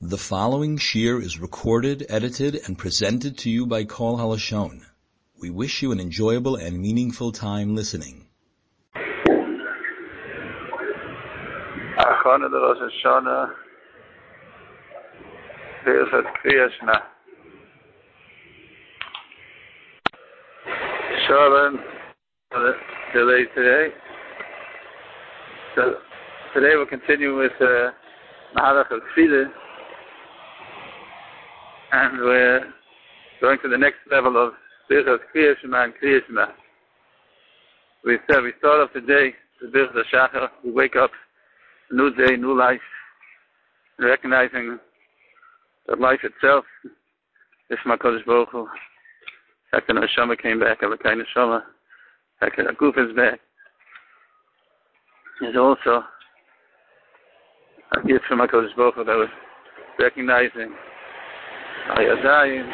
The following shir is recorded, edited, and presented to you by Kol Halashon. We wish you an enjoyable and meaningful time listening. Achana de Rosh Hashanah, Birchat Kriyashma. Shalom, delay today. So today we'll continue with Mahalach of Tefillah, and we're going to the next level of Birchat Kriyashma and Kriyashma. We said we start off today with Birchat Shachar. We wake up, new day, new life, recognizing that life itself is HaKadosh Baruch Hu. Second Neshama came back, Elokai Neshama. Second Aguf is back. Is also a gift from HaKadosh Baruch Hu that was recognizing Ayadayim,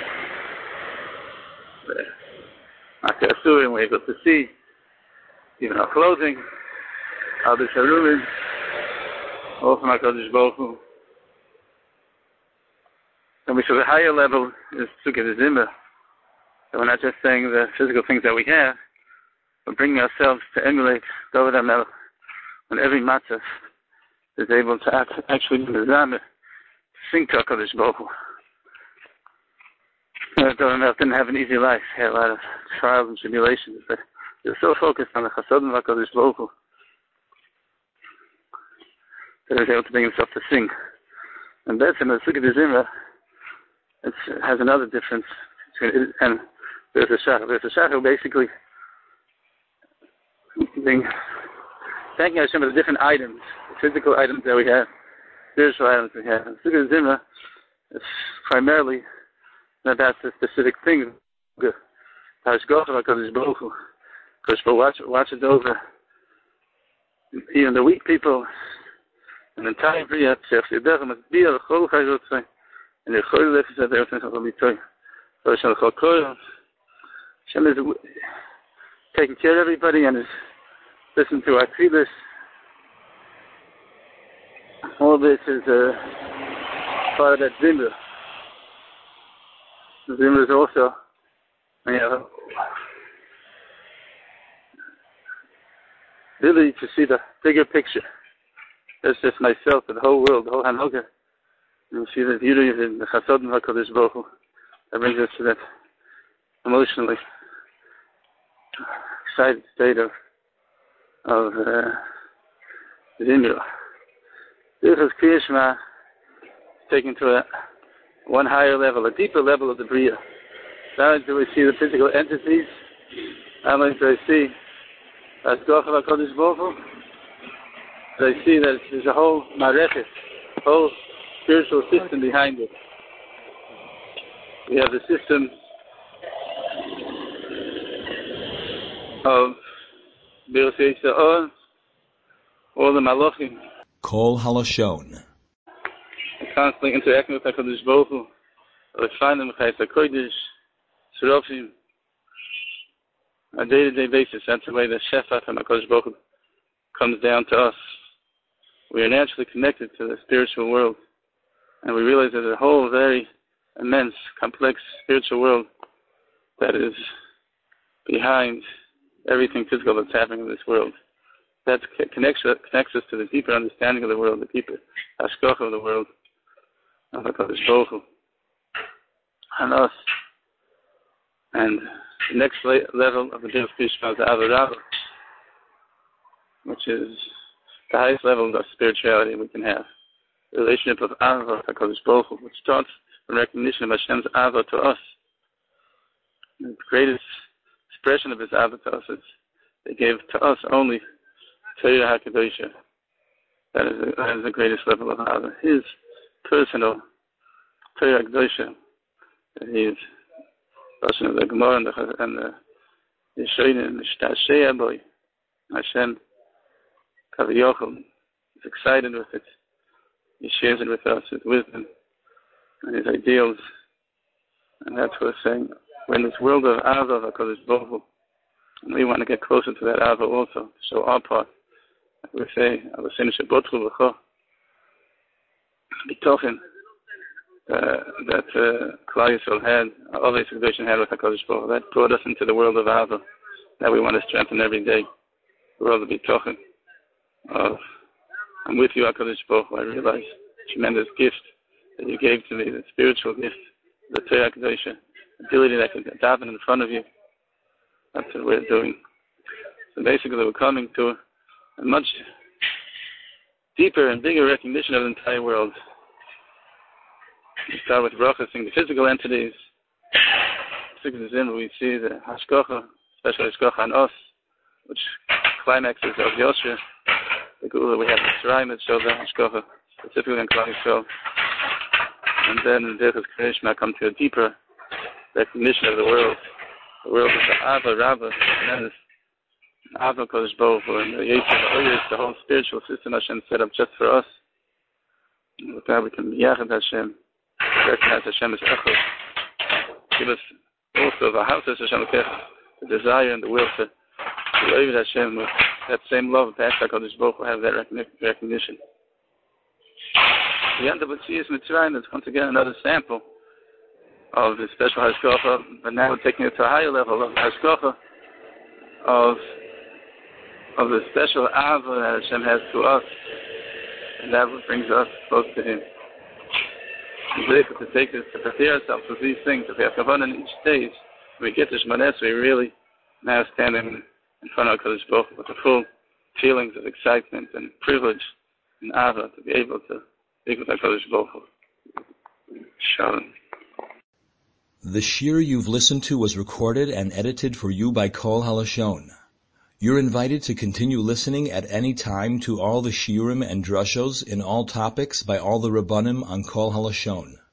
Makai Asurim, we're able to see, even our clothing, our Bisharumin, all from HaKadosh Baruch Hu. And we should a higher level is Sukkah Zimmer. So we're not just saying the physical things that we have, but bringing ourselves to emulate David HaMelech, when every matzah is able to actually do the Zameh, sing to HaKadosh Baruch Hu. David HaMelech didn't have an easy life. He had a lot of trials and tribulations, but he was so focused on the Chasadim of HaKadosh Baruch Hu that he was able to bring himself to sing. And that's in the Sukkah Zimra. It has another difference between it and there's a shachar. There's a shachar basically thanking Hashem for the different items, the physical items that we have, spiritual items we have. And Sukkah Zimra is primarily about the specific things. Hashgacha HaKadosh Baruch Hu. Because watch it over. Even the weak people, and the entire Bria, and the Chol Lefis that everything will be toy. So Hashem is taking care of everybody and is listening to our tefillos. All this is part of that Zimra. The Zimra is also, really to see the bigger picture. It's just myself and the whole world, the whole Hanoga. And see the beauty of the Chasadim HaKadosh Baruch Hu. That brings us to that emotionally excited state of Zimra. Birchas Kriyashma is taken to one higher level, a deeper level of the Bria. Not only do we see the physical entities, not only do I see Hashgacha HaKadosh Baruch Hu, but I see that there's a whole marechet, whole spiritual system behind it. We have the system of Birchas Yisrael, all the Malachim. Kol Halashon. Constantly interacting with HaKadosh Baruch Hu. We find them with HaKadosh, Serofim, on a day-to-day basis. That's the way the Shefat from HaKadosh Baruch Hu comes down to us. We are naturally connected to the spiritual world, and we realize there's a whole very immense, complex spiritual world that is behind everything physical that's happening in this world. That connects us to the deeper understanding of the world, the deeper hashgacha of the world, of HaKadosh Baruch Hu, and us. And the next level of the Birchas Kriyashma is the Avarava, which is the highest level of spirituality we can have. The relationship of Ava to HaKadosh Baruch Hu, which starts from recognition of Hashem's Ava to us. The greatest expression of His Ava to us is they gave to us only Torah HaKadosha. That is the greatest level of Ava. His personal Torah HaKadosha. He is the Gemara and the Yeshonim, the Shtashei Aboy. Hashem Kaviyachol is excited with it. He shares it with us, his wisdom and his ideals. And that's what we're saying. We're in this world of Ava, HaKadosh Baruch Hu, and we want to get closer to that Ava also, to show our part. Like we say, Avosenu Shebotchu B'cho, B'tochen, that Klal Yisrael had, all the Kedushin had with HaKadosh Baruch Hu. That brought us into the world of Ava that we want to strengthen every day. The world of Bitochen. I'm with you, HaKadosh Baruch Hu. I realize the tremendous gift that you gave to me, the spiritual gift, the Torah Kedusha, the ability that I can daven in front of you. That's what we're doing. So basically we're coming to a much deeper and bigger recognition of the entire world. We start with Baruch, seeing the physical entities. We see the Hashgacha, especially Hashgacha on us, which climaxes of Yosher. The Gula, we have the Shrine that shows the Hashgacha, specifically in Klal Yisrael. And then in Dechas Krishma come to a deeper recognition of the world. The world is the Ava, Rava, tremendous Ava Kodesh Baruch Hu, and the Yetzer Oyes, the whole spiritual system Hashem set up just for us. And with that we can be Yachad Hashem, recognize Hashem as Echad. Give us also the house of Hashem, the desire and the will to love Hashem with that same love, to ask HaKadosh Baruch Hu have that recognition. We end up with Tzias Mitzrayim. That's once again another sample of the special Hashgacha, but now we're taking it to a higher level of Hashgacha, of the special Ava that Hashem has to us, and that brings us close to Him. We're able to take this, to prepare ourselves for these things. If we have Kavanah in each stage, when we get to Shemona Esrei, we really now standing in front of HaKadosh Baruch Hu with the full feelings of excitement and privilege and Ava to be able to speak with HaKadosh Baruch Hu. Shalom. The shir you've listened to was recorded and edited for you by Kol HaLashon. You're invited to continue listening at any time to all the shiurim and drushos in all topics by all the Rabbanim on Kol HaLashon.